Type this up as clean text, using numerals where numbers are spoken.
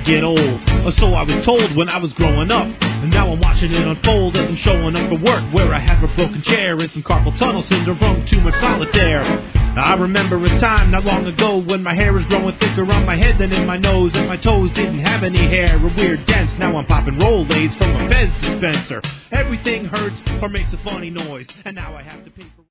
get old. Or so I was told when I was growing up. And now I'm watching it unfold as I'm showing up for work, where I have a broken chair and some carpal tunnel syndrome from too much solitaire. I remember a time not long ago when my hair was growing thicker on my head than in my nose, and my toes didn't have any hair, a weird dents. Now I'm popping Rolaids from a Pez dispenser. Everything hurts or makes a funny noise, and now I have to pay for